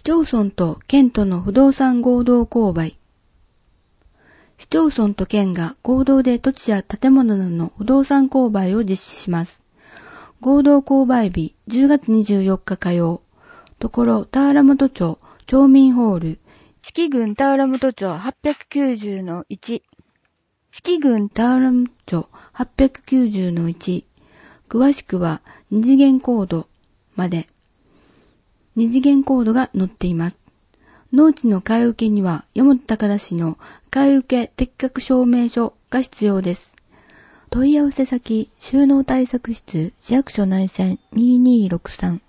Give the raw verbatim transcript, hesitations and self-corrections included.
町村と県との不動産合同購買。市町村と県が合同で土地や建物などの不動産購買を実施します。合同購買日じゅうがつにじゅうよっか火曜。ところ田原本町町民ホール。四季郡田原本町 はっぴゃくきゅうじゅうのいち。四季郡田原本町 はっぴゃくきゅうじゅうのいち。詳しくは二次元コードまで。二次元コードが載っています。農地の買い受けには山本高田市の買い受け適格証明書が必要です。問い合わせ先、収納対策室、市役所内線にーにーろくさん。